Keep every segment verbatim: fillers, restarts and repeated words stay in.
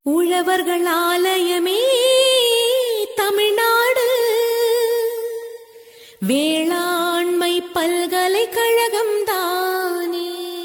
உழவர்கள் ஆலயமே தமிழ்நாடு வேளாண்மை பல்கலைக்கழகம் தானே.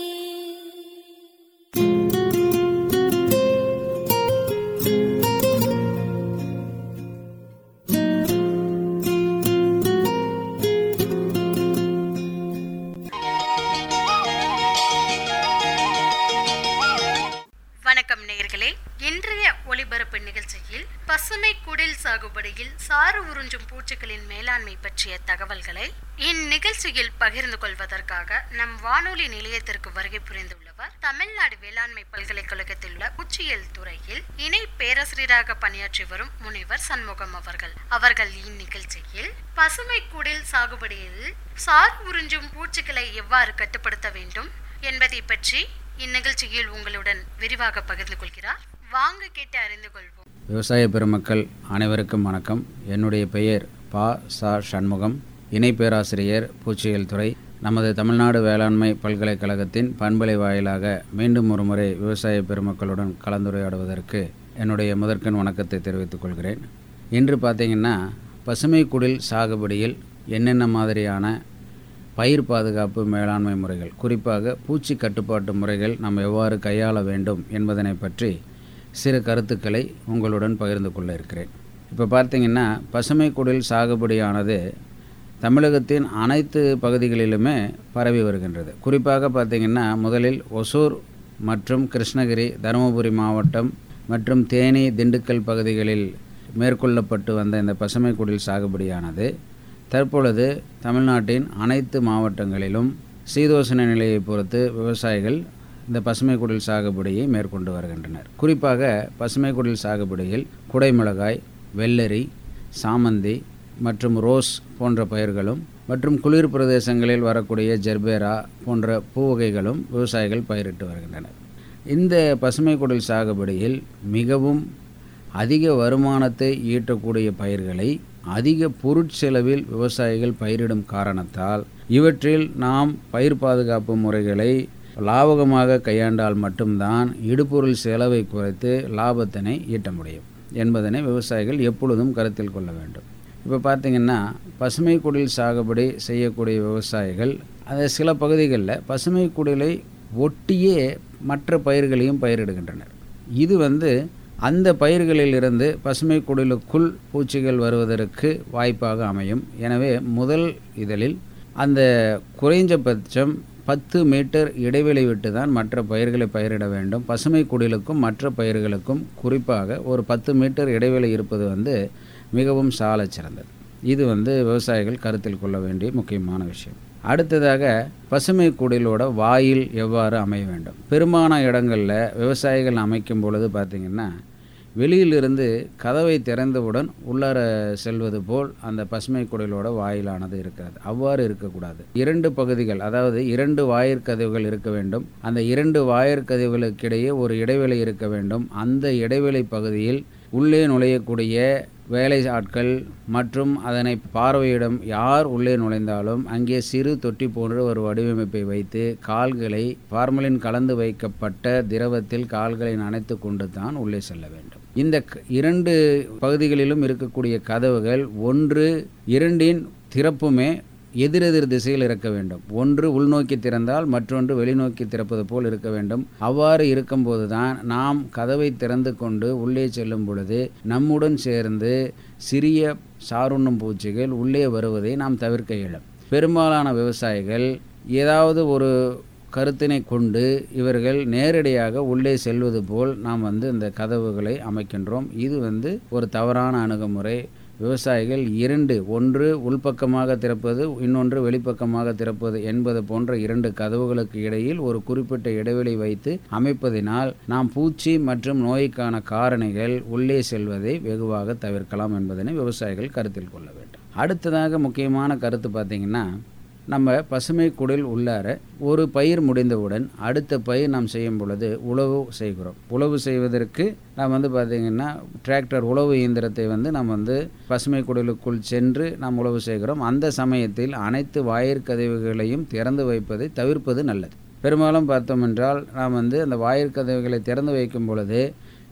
வணக்கம் நேயர்களே, இன்றைய ஒளிபரப்பு நிகழ்ச்சியில் பசுமை குடில் சாகுபடியில் சாறு உறிஞ்சும் பூச்சிகளின் மேலாண்மை பற்றிய தகவல்களை இந்நிகழ்ச்சியில் பகிர்ந்து கொள்வதற்காக நம் வானொலி நிலையத்திற்கு வருகை புரிந்துள்ளவர் தமிழ்நாடு வேளாண்மை பல்கலைக்கழகத்தில் உள்ள பூச்சியியல் துறையில் இணை பேராசிரியராக பணியாற்றி வரும் முனைவர் சண்முகம் அவர்கள். அவர்கள் இந்நிகழ்ச்சியில் பசுமை குடில் சாகுபடியில் சாறு உறிஞ்சும் பூச்சிகளை எவ்வாறு கட்டுப்படுத்த வேண்டும் என்பதை பற்றி இந்நிகழ்ச்சியில் உங்களுடன் விரிவாக பகிர்ந்து கொள்கிறார். வாங்க கேட்டு அறிந்து கொள்வோம். விவசாய பெருமக்கள் அனைவருக்கும் வணக்கம். என்னுடைய பெயர் பா சா சண்முகம், இணை பேராசிரியர் பூச்சியியல் துறை, நமது தமிழ்நாடு வேளாண்மை பல்கலைக்கழகத்தின் பண்பலை வாயிலாக மீண்டும் ஒரு முறை விவசாய பெருமக்களுடன் கலந்துரையாடுவதற்கு என்னுடைய முதற்கண் வணக்கத்தை தெரிவித்துக் கொள்கிறேன். இன்று பார்த்திங்கன்னா பசுமை குடில் சாகுபடியில் என்னென்ன மாதிரியான பயிர் பாதுகாப்பு மேலாண்மை முறைகள், குறிப்பாக பூச்சி கட்டுப்பாட்டு முறைகள் நாம் எவ்வாறு கையாள வேண்டும் என்பதனை பற்றி சிறு கருத்துக்களை உங்களுடன் பகிர்ந்து கொள்ள இருக்கிறேன். இப்போ பார்த்திங்கன்னா பசுமை குடில் சாகுபடியானது தமிழகத்தின் அனைத்து பகுதிகளிலுமே பரவி வருகின்றது. குறிப்பாக பார்த்திங்கன்னா முதலில் ஒசூர் மற்றும் கிருஷ்ணகிரி, தருமபுரி மாவட்டம் மற்றும் தேனி, திண்டுக்கல் பகுதிகளில் மேற்கொள்ளப்பட்டு வந்த இந்த பசுமை குடில் சாகுபடியானது தற்பொழுது தமிழ்நாட்டின் அனைத்து மாவட்டங்களிலும் சீதோஷண நிலையை பொறுத்து விவசாயிகள் இந்த பசுமை குடில் சாகுபடியை மேற்கொண்டு வருகின்றனர். குறிப்பாக பசுமை குடில் சாகுபடியில் குடைமிளகாய், வெள்ளரி, சாமந்தி மற்றும் ரோஸ் போன்ற பயிர்களும் மற்றும் குளிர் பிரதேசங்களில் வரக்கூடிய ஜெர்பேரா போன்ற பூவகைகளும் விவசாயிகள் பயிரிட்டு வருகின்றனர். இந்த பசுமை குடில் சாகுபடியில் மிகவும் அதிக வருமானத்தை ஈட்டக்கூடிய பயிர்களை அதிக பொருட்செலவில் விவசாயிகள் பயிரிடும் காரணத்தால் இவற்றில் நாம் பயிர் பாதுகாப்பு முறைகளை லாபகமாக கையாண்டால் மட்டும்தான் இடுபொருள் செலவை குறைத்து லாபத்தினை ஈட்ட முடியும் என்பதனை விவசாயிகள் எப்பொழுதும் கருத்தில் கொள்ள வேண்டும். இப்போ பார்த்திங்கன்னா பசுமை குடில் சாகுபடி செய்யக்கூடிய விவசாயிகள் அந்த சில பகுதிகளில் பசுமை குடிலை ஒட்டியே மற்ற பயிர்களையும் பயிரிடுகின்றனர். இது வந்து அந்த பயிர்களிலிருந்து பசுமை குடிலுக்குள் பூச்சிகள் வருவதற்கு வாய்ப்பாக அமையும். எனவே முதல் இதழில் அந்த குறைஞ்சபட்சம் பத்து மீட்டர் இடைவெளி விட்டு தான் மற்ற பயிர்களை பயிரிட வேண்டும். பசுமை குடிலுக்கும் மற்ற பயிர்களுக்கும் குறிப்பாக ஒரு பத்து மீட்டர் இடைவெளி இருப்பது வந்து மிகவும் சால சிறந்தது. இது வந்து விவசாயிகள் கருத்தில் கொள்ள வேண்டிய முக்கியமான விஷயம். அடுத்ததாக பசுமை குடிலோட வாயில் எவ்வாறு அமைய வேண்டும். பெரும்பாலான இடங்களில் விவசாயிகள் அமைக்கும் பொழுது பார்த்திங்கன்னா வெளியிலிருந்து கதவை திறந்தவுடன் உள்ளார செல்வது போல் அந்த பசுமை குடிலோட வாயிலானது இருக்கிறது. அவ்வாறு இருக்கக்கூடாது. இரண்டு பகுதிகள், அதாவது இரண்டு வாயிற்கதவுகள் இருக்க வேண்டும். அந்த இரண்டு வாயிற்கதவுகளுக்கிடையே ஒரு இடைவெளி இருக்க வேண்டும். அந்த இடைவெளி பகுதியில் உள்ளே நுழையக்கூடிய வேலை ஆட்கள் மற்றும் அதனை பார்வையிடும் யார் உள்ளே நுழைந்தாலும் அங்கே சிறு தொட்டி போன்ற ஒரு வடிவமைப்பை வைத்து கால்களை ஃபார்மலின் கலந்து வைக்கப்பட்ட திரவத்தில் கால்களை நனைத்து கொண்டு தான் உள்ளே செல்ல வேண்டும். இந்த இரண்டு பகுதிகளிலும் இருக்கக்கூடிய கதவுகள் ஒன்று இரண்டின் திறப்புமே எதிரெதிர் திசையில் இருக்க வேண்டும். ஒன்று உள்நோக்கி திறந்தால் மற்றொன்று வெளிநோக்கி திறப்பது போல் இருக்க வேண்டும். அவ்வாறு இருக்கும்போது தான் நாம் கதவை திறந்து கொண்டு உள்ளே செல்லும் பொழுது நம்முடன் சேர்ந்து சிறிய சாருண்ணும் பூச்சிகள் உள்ளே வருவதை நாம் தவிர்க்க இயலும். பெரும்பாலான விவசாயிகள் ஏதாவது ஒரு கருத்தினை கொண்டு இவர்கள் நேரடியாக உள்ளே செல்வது போல் நாம் வந்து இந்த கதவுகளை அமைக்கின்றோம். இது வந்து ஒரு தவறான அணுகுமுறை. விவசாயிகள் இரண்டு, ஒன்று உள்பக்கமாக திறப்பது, இன்னொன்று வெளிப்பக்கமாக திறப்பது என்பது போன்ற இரண்டு கதவுகளுக்கு இடையில் ஒரு குறிப்பிட்ட இடைவெளி வைத்து அமைப்பதினால் நாம் பூச்சி மற்றும் நோய்க்கான காரணிகள் உள்ளே செல்வதை வெகுவாக தவிர்க்கலாம் என்பதனை விவசாயிகள் கருத்தில் கொள்ள வேண்டும். அடுத்ததாக முக்கியமான கருத்து பார்த்திங்கன்னா, நம்ம பசுமை குடில் உள்ளார ஒரு பயிர் முடிந்தவுடன் அடுத்த பயிர் நாம் செய்யும் பொழுது உழவு செய்கிறோம். உழவு செய்வதற்கு நாம் வந்து பார்த்திங்கன்னா டிராக்டர் உழவு இயந்திரத்தை வந்து நாம் வந்து பசுமை குடிலுக்குள் சென்று நாம் உழவு செய்கிறோம். அந்த சமயத்தில் அனைத்து வாயிற்கதவுகளையும் திறந்து வைப்பதை தவிர்ப்பது நல்லது. பெரும்பாலும் பார்த்தோம் என்றால் நாம் வந்து அந்த வாயிற்கதவுகளை திறந்து வைக்கும் பொழுது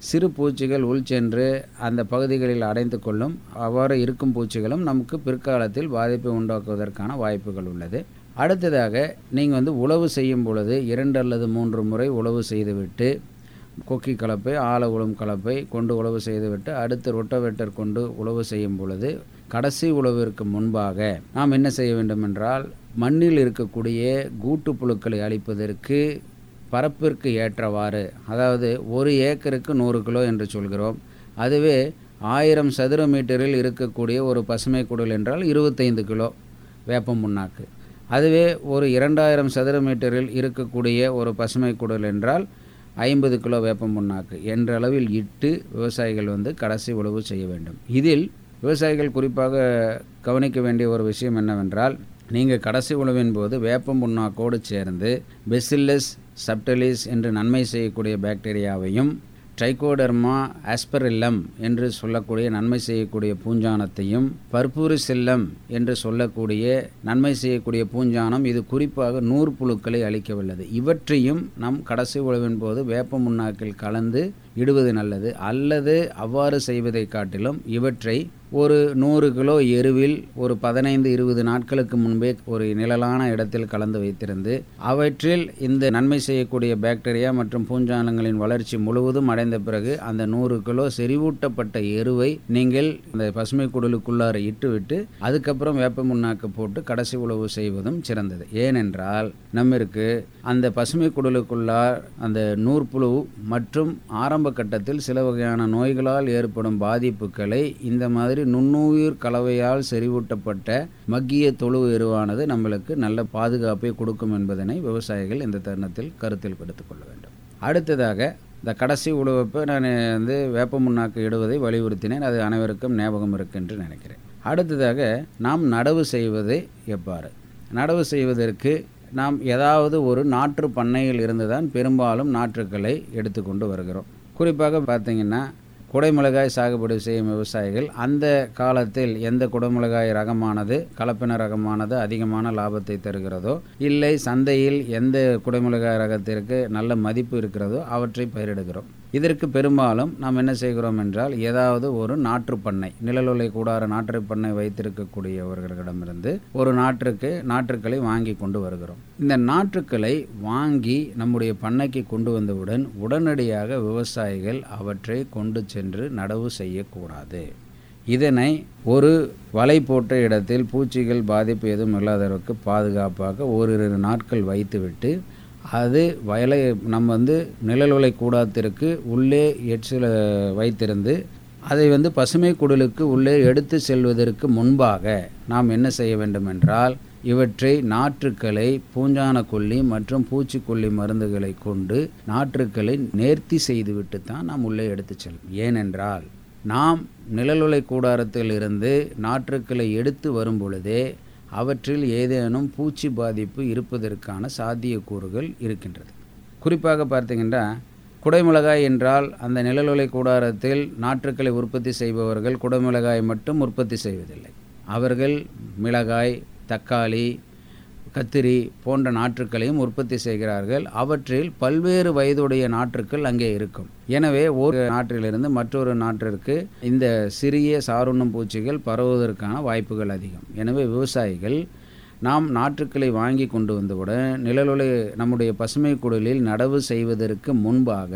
சிறு பூச்சிகள் உள் சென்று அந்த பகுதிகளில் அடைந்து கொள்ளும். அவ்வாறு இருக்கும் பூச்சிகளும் நமக்கு பிற்காலத்தில் பாதிப்பை உண்டாக்குவதற்கான வாய்ப்புகள் உள்ளது. அடுத்ததாக நீங்கள் வந்து உழவு செய்யும் பொழுது இரண்டு அல்லது மூன்று முறை உழவு செய்துவிட்டு கொக்கி கலப்பை, ஆழ உழும் கலப்பை கொண்டு உழவு செய்துவிட்டு அடுத்து ரொட்டவேட்டர் கொண்டு உழவு செய்யும் பொழுது கடைசி உழவிற்கு முன்பாக நாம் என்ன செய்ய வேண்டும் என்றால், மண்ணில் இருக்கக்கூடிய கூட்டு புழுக்களை அழிப்பதற்கு பரப்பிற்கு ஏற்றவாறு, அதாவது ஒரு ஏக்கருக்கு நூறு கிலோ என்று சொல்கிறோம். அதுவே ஆயிரம் சதுர மீட்டரில் இருக்கக்கூடிய ஒரு பசுமை குடில் என்றால் இருபத்தைந்து கிலோ வேப்பம் புண்ணாக்கு. அதுவே ஒரு இரண்டாயிரம் சதுர மீட்டரில் இருக்கக்கூடிய ஒரு பசுமை குடில் என்றால் ஐம்பது கிலோ வேப்பம் புண்ணாக்கு என்ற அளவில் இட்டு விவசாயிகள் வந்து கடைசி உழவு செய்ய வேண்டும். இதில் விவசாயிகள் குறிப்பாக கவனிக்க வேண்டிய ஒரு விஷயம் என்னவென்றால், நீங்கள் கடைசி உழவின் போது வேப்பம் புண்ணாக்கோடு சேர்ந்து பெசில்லஸ் சப்டிலிஸ் என்று நன்மை செய்யக்கூடிய பாக்டீரியாவையும் ட்ரைகோடெர்மா ஆஸ்பெரில்லம் என்று சொல்லக்கூடிய நன்மை செய்யக்கூடிய பூஞ்சானத்தையும் பர்பூரிசில்லம் என்று சொல்லக்கூடிய நன்மை செய்யக்கூடிய பூஞ்சானம், இது குறிப்பாக நூறு புழுக்களை அழிக்கவல்லது. இவற்றையும் நாம் கடைசி உழவின் போது வேப்ப முன்னாக்கில் கலந்து இடுவது நல்லது. அல்லது அவ்வாறு செய்வதை காட்டிலும் இவற்றை ஒரு நூறு கிலோ எருவில் ஒரு பதினைந்து இருபது நாட்களுக்கு முன்பே ஒரு நிழலான இடத்தில் கலந்து வைத்திருந்து அவற்றில் இந்த நன்மை செய்யக்கூடிய பாக்டீரியா மற்றும் பூஞ்சானங்களின் வளர்ச்சி முழுவதும் அடைந்த பிறகு அந்த நூறு கிலோ செறிவூட்டப்பட்ட எருவை நீங்கள் இந்த பசுமை குடலுக்குள்ளார இட்டுவிட்டு அதுக்கப்புறம் வேப்ப முன்னாக்கு போட்டு கடைசி உழவு செய்வதும் சிறந்தது. ஏனென்றால் நம்மிற்கு அந்த பசுமை குடலுக்குள்ளார் அந்த நூற்புழு மற்றும் ஆரம்ப கட்டத்தில் சில வகையான நோய்களால் ஏற்படும் பாதிப்புகளை இந்த மாதிரி நுண்ணுயிர் கலவையால் செறிவூட்டப்பட்ட மக்கிய தொழு எருவானது நம்மளுக்கு நல்ல பாதுகாப்பை கொடுக்கும் என்பதனை விவசாயிகள் இந்த தருணத்தில் கருத்தில் எடுத்துக் கொள்ள வேண்டும். அடுத்ததாக இந்த கடைசி உழவப்போ நான் வந்து வேப்ப முன்னாக்கு இடுவதை வலியுறுத்தினேன். அது அனைவருக்கும் ஞாபகம் இருக்கு என்று நினைக்கிறேன். அடுத்ததாக நாம் நடவு செய்வது எவ்வாறு? நடவு செய்வதற்கு நாம் ஏதாவது ஒரு நாற்று பண்ணையில் இருந்து தான் பெரும்பாலும் நாற்றுக்களை எடுத்துக்கொண்டு வருகிறோம். குறிப்பாக பார்த்திங்கன்னா குடைமிளகாய் சாகுபடி செய்யும் விவசாயிகள் அந்த காலத்தில் எந்த குடைமிளகாய் ரகமானது கலப்பின ரகமானது அதிகமான லாபத்தை தருகிறதோ, இல்லை சந்தையில் எந்த குடைமிளகாய் ரகத்திற்கு நல்ல மதிப்பு இருக்கிறதோ அவற்றை பயிரிடுகிறோம். இதற்கு பெரும்பாலும் நாம் என்ன செய்கிறோம் என்றால், ஏதாவது ஒரு நாற்று பண்ணை, நிழலுலை கூடார நாற்று பண்ணை வைத்திருக்கக்கூடியவர்களிடமிருந்து ஒரு நாற்றுக்கு நாற்றுக்களை வாங்கி கொண்டு வருகிறோம். இந்த நாற்றுக்களை வாங்கி நம்முடைய பண்ணைக்கு கொண்டு வந்தவுடன் உடனடியாக விவசாயிகள் அவற்றை கொண்டு சென்று நடவு செய்யக்கூடாது. இதனை ஒரு வலை போட்ட இடத்தில் பூச்சிகள் பாதிப்பு எதுவும் இல்லாதவருக்கு பாதுகாப்பாக ஓரிரு நாட்கள் வைத்துவிட்டு அது வயலை நம்ம வந்து நிழலுலை கூடாரத்திற்கு உள்ளே எச்சில் வைத்திருந்து அதை வந்து பசுமை குடிலுக்கு உள்ளே எடுத்து செல்வதற்கு முன்பாக நாம் என்ன செய்ய வேண்டும் என்றால், இவற்றை நாற்றுக்களை பூஞ்சான கொல்லி மற்றும் பூச்சிக்கொல்லி மருந்துகளை கொண்டு நாற்றுக்களை நேர்த்தி செய்துவிட்டு தான் நாம் உள்ளே எடுத்து செல்லும். ஏனென்றால் நாம் நிழலுலை கூடாரத்தில் இருந்து நாற்றுக்களை எடுத்து வரும் பொழுதே அவற்றில் ஏதேனும் பூச்சி பாதிப்பு இருப்பதற்கான சாத்தியக்கூறுகள் இருக்கின்றது. குறிப்பாக பார்த்திங்கன்னா, குடைமிளகாய் என்றால் அந்த நிழலுலை கூடாரத்தில் நாற்றுக்களை உற்பத்தி செய்பவர்கள் குடைமிளகாய் மட்டும் உற்பத்தி செய்வதில்லை. அவர்கள் மிளகாய், தக்காளி, கத்திரி போன்ற நாற்றுக்களையும் உற்பத்தி செய்கிறார்கள். அவற்றில் பல்வேறு வயதுடைய நாற்றுக்கள் அங்கே இருக்கும். எனவே ஒரு நாற்றிலிருந்து மற்றொரு நாட்டிற்கு இந்த சிறிய சாருண்ணும் பூச்சிகள் பரவுவதற்கான வாய்ப்புகள் அதிகம். எனவே விவசாயிகள் நாம் நாற்றுக்களை வாங்கி கொண்டு வந்தவுடன் நிழலுலை நம்முடைய பசுமை குடிலில் நடவு செய்வதற்கு முன்பாக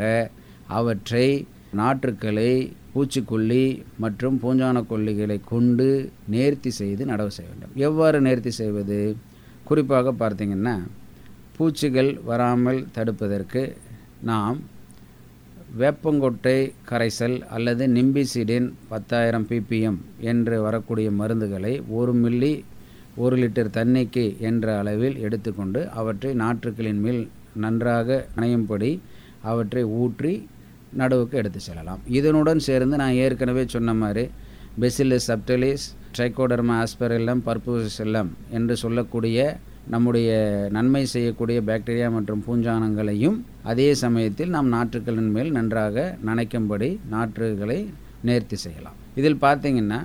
அவற்றை நாற்றுக்களை பூச்சிக்கொல்லி மற்றும் பூஞ்சான கொல்லிகளை கொண்டு நேர்த்தி செய்து நடவு செய்ய வேண்டும். எவ்வாறு நேர்த்தி செய்வது? குறிப்பாக பார்த்திங்கன்னா, பூச்சிகள் வராமல் தடுப்பதற்கு நாம் வேப்பங்கொட்டை கரைசல் அல்லது நிம்பிசிடின் பத்தாயிரம் பிபிஎம் என்று வரக்கூடிய மருந்துகளை ஒரு மில்லி ஒரு லிட்டர் தண்ணிக்கு என்ற அளவில் எடுத்துக்கொண்டு அவற்றை நாற்றுக்களின் மேல் நன்றாக நனையும்படி அவற்றை ஊற்றி நடவுக்கு எடுத்து செல்லலாம். இதனுடன் சேர்ந்து நான் ஏற்கனவே சொன்ன மாதிரி bacillus subtilis, trichoderma aspergillum, purpureocillium என்று சொல்லக்கூடிய நம்முடைய நன்மை செய்யக்கூடிய பாக்டீரியா மற்றும் பூஞ்சானங்களையும் அதே சமயத்தில் நாம் நாற்றுக்களின் மேல் நன்றாக நனைக்கும்படி நாற்றுகளை நேர்த்தி செய்யலாம். இதில் பார்த்திங்கன்னா,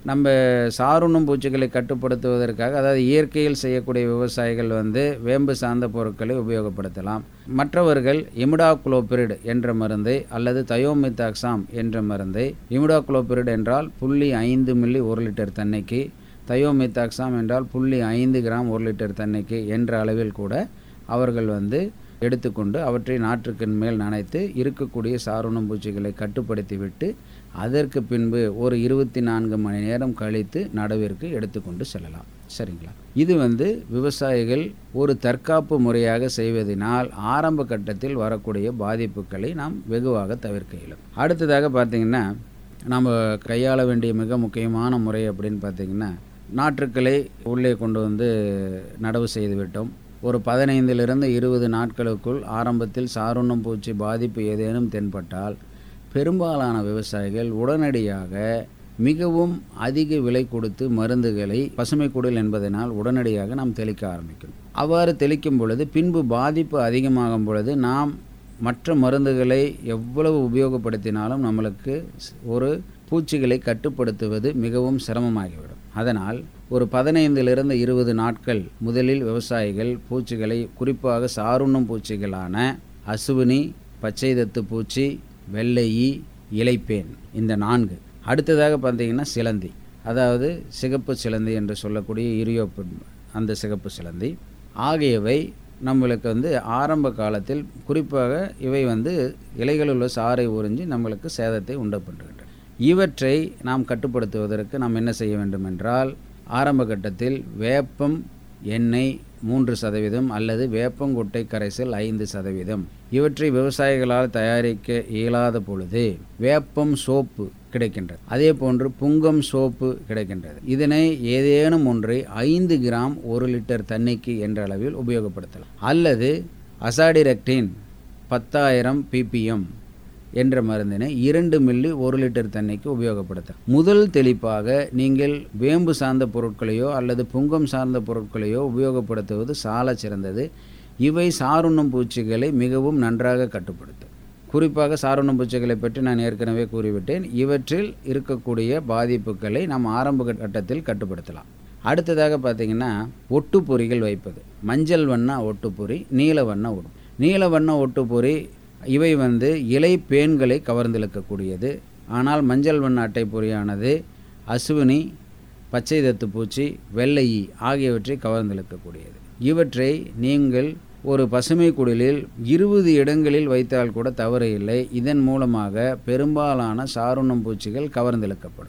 நம்ம சாருண்ணும் பூச்சிகளை கட்டுப்படுத்துவதற்காக, அதாவது இயற்கையில் செய்யக்கூடிய விவசாயிகள் வந்து வேம்பு சார்ந்த பொருட்களை உபயோகப்படுத்தலாம். மற்றவர்கள் இமிடாக்ளோபிரிட் என்ற மருந்தை அல்லது தயோமித்தாக்சாம் என்ற மருந்தை, இமிடாக்ளோபிரிட் என்றால் புள்ளி ஐந்து மில்லி ஒரு லிட்டர் தண்ணிக்கு, தயோமித்தாக்சாம் என்றால் புள்ளி ஐந்து கிராம் ஒரு லிட்டர் தண்ணிக்கு என்ற அளவில் கூட அவர்கள் வந்து எடுத்துக்கொண்டு அவற்றை நாற்றுக்கின் மேல் நனைத்து இருக்கக்கூடிய சாருண்ணும் பூச்சிகளை கட்டுப்படுத்தி விட்டு அதற்கு பின்பு ஒரு இருபத்தி நான்கு மணி நேரம் கழித்து நடவிற்கு எடுத்துக்கொண்டு செல்லலாம். சரிங்களா? இது வந்து விவசாயிகள் ஒரு தற்காப்பு முறையாக செய்வதனால் ஆரம்ப கட்டத்தில் வரக்கூடிய பாதிப்புகளை நாம் வெகுவாக தவிர்க்க இயலும். அடுத்ததாக பார்த்திங்கன்னா, நம்ம கையாள வேண்டிய மிக முக்கியமான முறை அப்படின்னு பார்த்திங்கன்னா, நாற்றுக்களை உள்ளே கொண்டு வந்து நடவு செய்து விட்டோம். ஒரு பதினைந்திலிருந்து இருபது நாட்களுக்குள் ஆரம்பத்தில் சாருண்ணும் பூச்சி பாதிப்பு ஏதேனும் தென்பட்டால் பெரும்பாலான விவசாயிகள் உடனடியாக மிகவும் அதிக விலை கொடுத்து மருந்துகளை, பசுமை குடில் என்பதனால் உடனடியாக நாம் தெளிக்க ஆரம்பிக்கணும். அவ்வாறு தெளிக்கும் பொழுது பின்பு பாதிப்பு அதிகமாகும் பொழுது நாம் மற்ற மருந்துகளை எவ்வளவு உபயோகப்படுத்தினாலும் நம்மளுக்கு ஒரு பூச்சிகளை கட்டுப்படுத்துவது மிகவும் சிரமமாகிவிடும். அதனால் ஒரு பதினைந்திலிருந்து இருபது நாட்கள் முதலில் விவசாயிகள் பூச்சிகளை, குறிப்பாக சாருண்ணும் பூச்சிகளான அசுவினி, பச்சை தத்து பூச்சி, வெள்ளையி, இலைப்பேன், இந்த நான்கு. அடுத்ததாக பார்த்தீங்கன்னா சிலந்தி, அதாவது சிகப்பு சிலந்தி என்று சொல்லக்கூடிய இரியோப்பின் அந்த சிகப்பு சிலந்தி ஆகியவை நம்மளுக்கு வந்து ஆரம்ப காலத்தில் குறிப்பாக இவை வந்து இலைகளில் உள்ள சாறை உறிஞ்சி நம்மளுக்கு சேதத்தை உண்டு பண்ணுகின்றன. இவற்றை நாம் கட்டுப்படுத்துவதற்கு நாம் என்ன செய்ய வேண்டும் என்றால், ஆரம்ப கட்டத்தில் வேப்பம் எண்ணெய் மூன்று சதவீதம் அல்லது வேப்பங்கொட்டை கரைசல் ஐந்து சதவீதம் இவற்றை விவசாயிகளால் தயாரிக்க இயலாத பொழுது வேப்பம் சோப்பு கிடைக்கின்றது. அதே போன்று புங்கம் சோப்பு கிடைக்கின்றது. இதனை ஏதேனும் ஒன்றை ஐந்து கிராம் ஒரு லிட்டர் தண்ணிக்கு என்ற அளவில் உபயோகப்படுத்தலாம். அல்லது அசாடிரெக்டின் பத்தாயிரம் பிபிஎம் என்ற மருந்தினை இரண்டு மில்லி ஒரு லிட்டர் தண்ணிக்கு உபயோகப்படுத்தலாம். முதல் தெளிப்பாக நீங்கள் வேம்பு சார்ந்த பொருட்களையோ அல்லது புங்கம் சார்ந்த பொருட்களையோ உபயோகப்படுத்துவது சால சிறந்தது. இவை சாருண்ணும் பூச்சிகளை மிகவும் நன்றாக கட்டுப்படுத்தும். குறிப்பாக சாருண்ணும் பூச்சிகளை பற்றி நான் ஏற்கனவே கூறிவிட்டேன். இவற்றில் இருக்கக்கூடிய பாதிப்புகளை நாம் ஆரம்ப கட்டத்தில் கட்டுப்படுத்தலாம். அடுத்ததாக பார்த்திங்கன்னா, ஒட்டுப்பொறிகள் வைப்பது. மஞ்சள் வண்ண ஒட்டுப்பொறி, நீல வண்ண ஒட்டு நீல வண்ண ஒட்டுப்பொறி இவை வந்து இலை பேன்களை கவர்ந்திழுக்கக்கூடியது. ஆனால் மஞ்சள் வண்ண அட்டை பொறியானது அசுவினி, பச்சை தத்து பூச்சி, வெள்ளையி ஆகியவற்றை கவர்ந்திழுக்கக்கூடியது. இவற்றை நீங்கள் ஒரு பசுமை குடிலில் இருபது இடங்களில் வைத்தால் கூட தவறு இல்லை. இதன் மூலமாக பெரும்பாலான சாருண்ணும் பூச்சிகள் கவர்ந்திழுக்கப்படும்.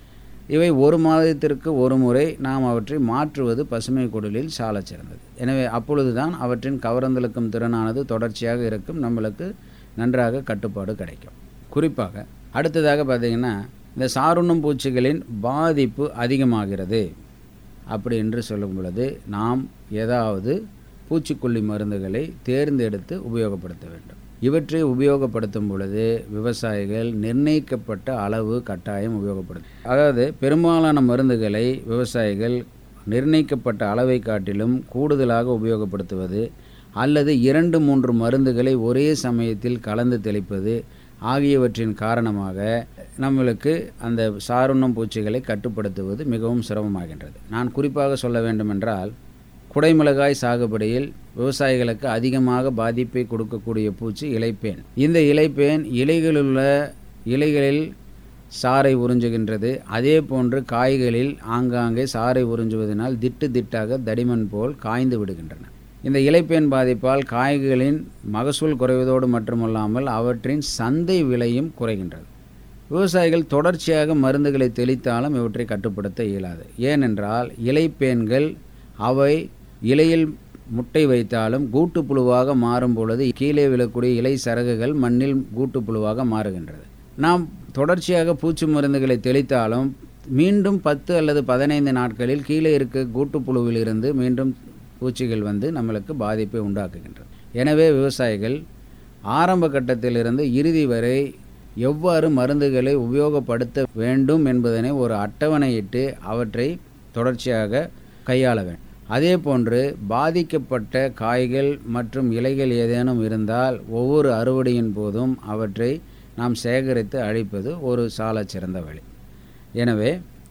இவை ஒரு மாதத்திற்கு ஒரு முறை நாம் அவற்றை மாற்றுவது பசுமை குடிலில் சால சிறந்தது. எனவே அப்பொழுது தான் அவற்றின் கவர்ந்தெழுக்கும் திறனானது தொடர்ச்சியாக இருக்கும், நம்மளுக்கு நன்றாக கட்டுப்பாடு கிடைக்கும். குறிப்பாக அடுத்ததாக பார்த்திங்கன்னா, இந்த சாருண்ணும் பூச்சிகளின் பாதிப்பு அதிகமாகிறது அப்படி என்று சொல்லும் பொழுது நாம் ஏதாவது பூச்சிக்கொல்லி மருந்துகளை தேர்ந்தெடுத்து உபயோகப்படுத்த வேண்டும். இவற்றை உபயோகப்படுத்தும் பொழுது விவசாயிகள் நிர்ணயிக்கப்பட்ட அளவு கட்டாயம் உபயோகப்படுத்தும். அதாவது பெரும்பாலான மருந்துகளை விவசாயிகள் நிர்ணயிக்கப்பட்ட அளவை காட்டிலும் கூடுதலாக உபயோகப்படுத்துவது அல்லது இரண்டு மூன்று மருந்துகளை ஒரே சமயத்தில் கலந்து தெளிப்பது ஆகியவற்றின் காரணமாக நம்மளுக்கு அந்த சாருண்ணும் பூச்சிகளை கட்டுப்படுத்துவது மிகவும் சிரமமாகின்றது. நான் குறிப்பாக சொல்ல வேண்டுமென்றால், குடைமிளகாய் சாகுபடியில் விவசாயிகளுக்கு அதிகமாக பாதிப்பை கொடுக்கக்கூடிய பூச்சி இலைப்பேன். இந்த இலைப்பேன் இலைகளுள்ள இலைகளில் சாறை உறிஞ்சுகின்றது. அதே போன்று காய்களில் ஆங்காங்கே சாறை உறிஞ்சுவதனால் திட்டு திட்டாக தடிமன் போல் காய்ந்து விடுகின்றன. இந்த இலைப்பேன் பாதிப்பால் காய்களின் மகசூல் குறைவதோடு மட்டுமல்லாமல் அவற்றின் சந்தை விலையும் குறைகின்றது. விவசாயிகள் தொடர்ச்சியாக மருந்துகளை தெளித்தாலும் இவற்றை கட்டுப்படுத்த இயலாது. ஏனென்றால் இலைப்பேன்கள் அவை இலையில் முட்டை வைத்தாலும் கூட்டுப்புழுவாக மாறும் பொழுது கீழே விழக்கூடிய இலை சரகுகள் மண்ணில் கூட்டுப்புழுவாக மாறுகின்றது. நாம் தொடர்ச்சியாக பூச்சி மருந்துகளை தெளித்தாலும் மீண்டும் பத்து அல்லது பதினைந்து நாட்களில் கீழே இருக்க கூட்டுப்புழுவிலிருந்து மீண்டும் பூச்சிகள் வந்து நம்மளுக்கு பாதிப்பை உண்டாக்குகின்றது. எனவே விவசாயிகள் ஆரம்ப கட்டத்திலிருந்து இறுதி வரை எவ்வாறு மருந்துகளை உபயோகப்படுத்த வேண்டும் என்பதனை ஒரு அட்டவணையிட்டு அவற்றை தொடர்ச்சியாக கையாள வேண்டும். அதே போன்று பாதிக்கப்பட்ட காய்கள் மற்றும் இலைகள் ஏதேனும் இருந்தால் ஒவ்வொரு அறுவடையின் போதும் அவற்றை நாம் சேகரித்து அழிப்பது ஒரு சால சிறந்த வழி. எனவே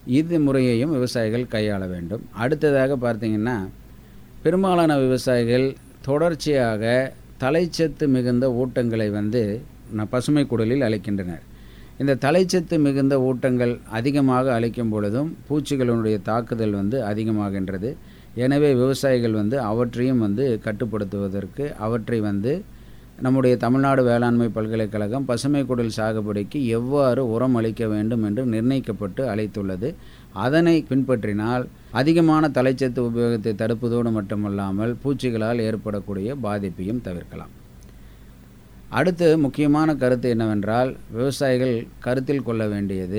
இது முறையையும் விவசாயிகள் கையாள வேண்டும். அடுத்ததாக பார்த்திங்கன்னா, பெரும்பாலான விவசாயிகள் தொடர்ச்சியாக தலைச்சத்து மிகுந்த ஊட்டங்களை வந்து பசுமை குடிலில் அளிக்கின்றனர். இந்த தலைச்சத்து மிகுந்த ஊட்டங்கள் அதிகமாக அளிக்கும் பொழுதும் பூச்சிகளுடைய தாக்குதல் வந்து அதிகமாகின்றது. எனவே விவசாயிகள் வந்து அவற்றையும் வந்து கட்டுப்படுத்துவதற்கு அவற்றை வந்து நம்முடைய தமிழ்நாடு வேளாண்மை பல்கலைக்கழகம் பசுமை குடில் சாகுபடிக்கு எவ்வாறு உரம் அளிக்க வேண்டும் என்று நிர்ணயிக்கப்பட்டு அளித்துள்ளது. அதனை பின்பற்றினால் அதிகமான தலைச்சத்து உபயோகத்தை தடுப்பதோடு மட்டுமல்லாமல் பூச்சிகளால் ஏற்படக்கூடிய பாதிப்பையும் தவிர்க்கலாம். அடுத்து முக்கியமான கருத்து என்னவென்றால், விவசாயிகள் கருத்தில் கொள்ள வேண்டியது,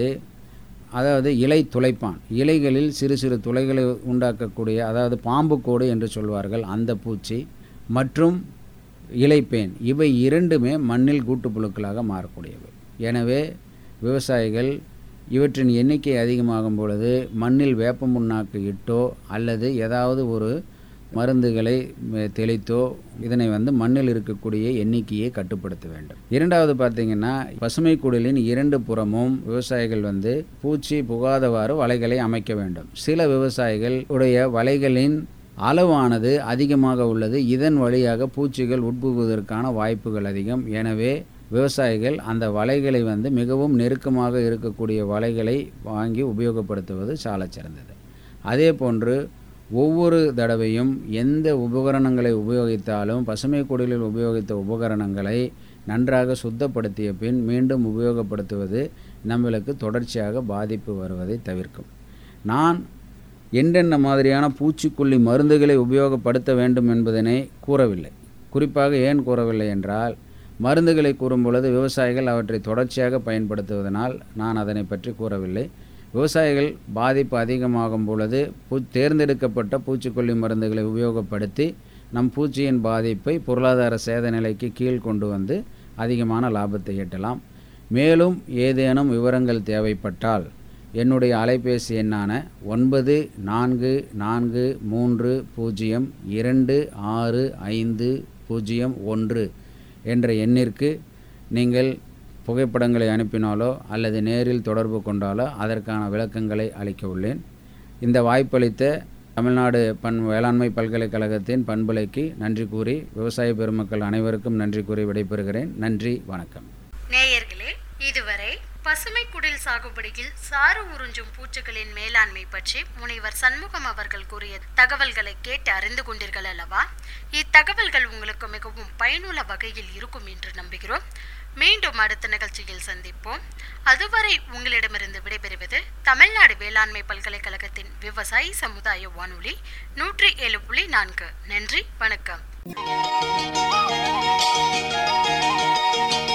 அதாவது இலை துளைப்பான், இலைகளில் சிறு சிறு துளைகளை உண்டாக்கக்கூடிய, அதாவது பாம்புக்கோடு என்று சொல்வார்கள், அந்த பூச்சி மற்றும் இலைப்பேன், இவை இரண்டுமே மண்ணில் கூட்டுப்புழுக்களாக மாறக்கூடியவை. எனவே விவசாயிகள் இவற்றின் எண்ணிக்கை அதிகமாகும் பொழுது மண்ணில் வேப்ப முன்னாக்கு இட்டோ அல்லது ஏதாவது ஒரு மருந்துகளை தெளித்தோ இதனை வந்து மண்ணில் இருக்கக்கூடிய எண்ணிக்கையை கட்டுப்படுத்த வேண்டும். இரண்டாவது பார்த்திங்கன்னா, பசுமை குடிலின் இரண்டு புறமும் விவசாயிகள் வந்து பூச்சி புகாதவாறு வலைகளை அமைக்க வேண்டும். சில விவசாயிகள் உடைய வலைகளின் அளவானது அதிகமாக உள்ளது. இதன் வழியாக பூச்சிகள் உட்புகுவதற்கான வாய்ப்புகள் அதிகம். எனவே விவசாயிகள் அந்த வலைகளை வந்து மிகவும் நெருக்கமாக இருக்கக்கூடிய வலைகளை வாங்கி உபயோகப்படுத்துவது சால சிறந்தது. அதே போன்று ஒவ்வொரு தடவையும் எந்த உபகரணங்களை உபயோகித்தாலும் பசுமை குடிலில் உபயோகித்த உபகரணங்களை நன்றாக சுத்தப்படுத்திய பின் மீண்டும் உபயோகப்படுத்துவது நம்மளுக்கு தொடர்ச்சியாக பாதிப்பு வருவதை தவிர்க்கும். நான் என்னென்ன மாதிரியான பூச்சிக்கொல்லி மருந்துகளை உபயோகப்படுத்த வேண்டும் என்பதனை கூறவில்லை. குறிப்பாக ஏன் கூறவில்லை என்றால், மருந்துகளை கூறும் பொழுது விவசாயிகள் அவற்றை தொடர்ச்சியாக பயன்படுத்துவதனால் நான் அதனை பற்றி கூறவில்லை. விவசாயிகள் பாதிப்பு அதிகமாகும் பொழுது பூ தேர்ந்தெடுக்கப்பட்ட பூச்சிக்கொல்லி மருந்துகளை உபயோகப்படுத்தி நம் பூச்சியின் பாதிப்பை பொருளாதார சேத நிலைக்கு கீழ் கொண்டு வந்து அதிகமான லாபத்தை ஈட்டலாம். மேலும் ஏதேனும் விவரங்கள் தேவைப்பட்டால் என்னுடைய அலைபேசி எண்ணான ஒன்பது நான்கு நான்கு மூன்று பூஜ்ஜியம் இரண்டு ஆறு ஐந்து பூஜ்ஜியம் ஒன்று என்ற எண்ணிற்கு நீங்கள் புகைப்படங்களை அனுப்பினாலோ அல்லது நேரில் தொடர்பு கொண்டாலோ அதற்கான விளக்கங்களை அளிக்க உள்ளேன். இந்த வாய்ப்பளித்த தமிழ்நாடு பண் வேளாண்மை பல்கலைக்கழகத்தின் பண்பலைக்கு நன்றி கூறி விவசாய பெருமக்கள் அனைவருக்கும் நன்றி கூறி விடைபெறுகிறேன். நன்றி, வணக்கம். நேயர்களே, இதுவரை பசுமை குடில் சாகுபடியில் சாறு உறிஞ்சும் பூச்சிகளின் மேலாண்மை பற்றி முனைவர் சண்முகம் அவர்கள் கூறிய தகவல்களை கேட்டு அறிந்து கொண்டீர்கள் அல்லவா? இத்தகவல்கள் உங்களுக்கு மிகவும் பயனுள்ள வகையில் இருக்கும் என்று நம்புகிறோம். மீண்டும் அடுத்த நிகழ்ச்சியில் சந்திப்போம். அதுவரை உங்களிடமிருந்து விடைபெறுவது தமிழ்நாடு வேளாண்மை பல்கலைக்கழகத்தின் விவசாயி சமுதாய வானொலி நூற்றி ஏழு புள்ளி நான்கு. நன்றி, வணக்கம்.